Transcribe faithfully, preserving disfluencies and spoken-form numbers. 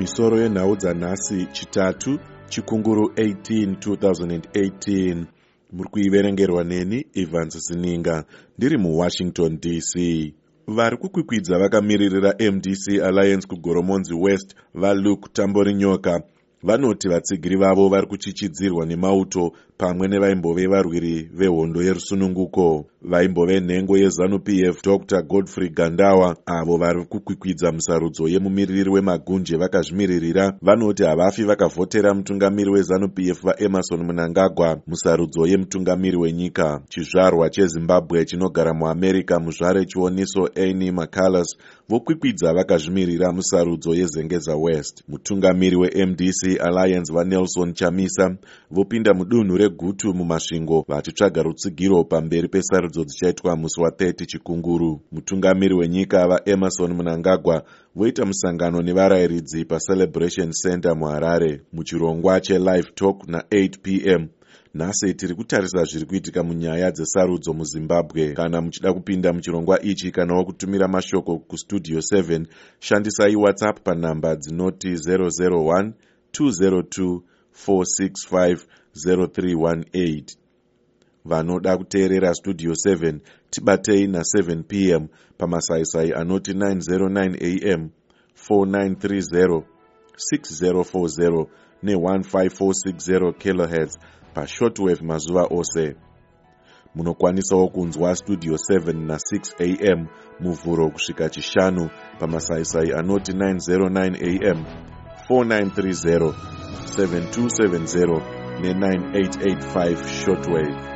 misoro yenhau dzanhasi chitatu chikunguru eighteen two thousand eighteen. Muri kuiverengerwa neni Evans Sininga ndiri muWashington D C. Vari kukwikwidza vakamiririra M D C Alliance kuGoromonzi West vaLuke Tamborinyoka vanoti vatsigiri vavo vari kuchichidzirwa nemauto pamwe nevaimbove varwiri vehondo yerusununguko. Vaimbove nhengo yeZANU-P F Doctor Godfrey Gandawa avo vari kukwikwidza musarudzo yemumiririri wemagunje vakazvimiririra vanoti havafi vakavhotera mutungamiri weZANU-P F vaEmerson Mnangagwa musarudzo yemutungamiri wenyika. Chizvarwa cheZimbabwe chinogara muAmerica muzvare chioniso Annie McCullers vokwikwidza vakazvimirira musarudzo yeZengeza West. Mutungamiri weM D C Alliance vaNelson Chamisa vopinda mudunhu reGutu mumasvingo vachitsvaga rutsigiro pamberi pesarudzo dzichaitwa musi wa30 chikunguru. Mutungamiri wenyika vaEmerson Mnangagwa voita musangano nevarayiridzi paCelebration Center muHarare. Muchirongwa cheLive Talk na eight p m nhasi tiri kutarisa zviri kuitika munyaya dzesarudzo muZimbabwe. Kana muchida kupinda muchirongwa ichi kana kutumira mashoko kustudio seven shandisai WhatsApp panhamba dzinoti zero zero one two zero two four six five zero three one eight. Vanoda kuteerera studio seven tibatei na seven p m pamasaisai anoti nine zero nine a m four nine three zero six zero four zero ne one five four six zero kilohertz pashortwave mazuva ose. Munokwanisawo kunzwa studio seven na six a m muvhuro kusvika chishanu pamasaisai anoti nine zero nine a m four nine three zero seven two seven zero ne nine eight eight five shortwave.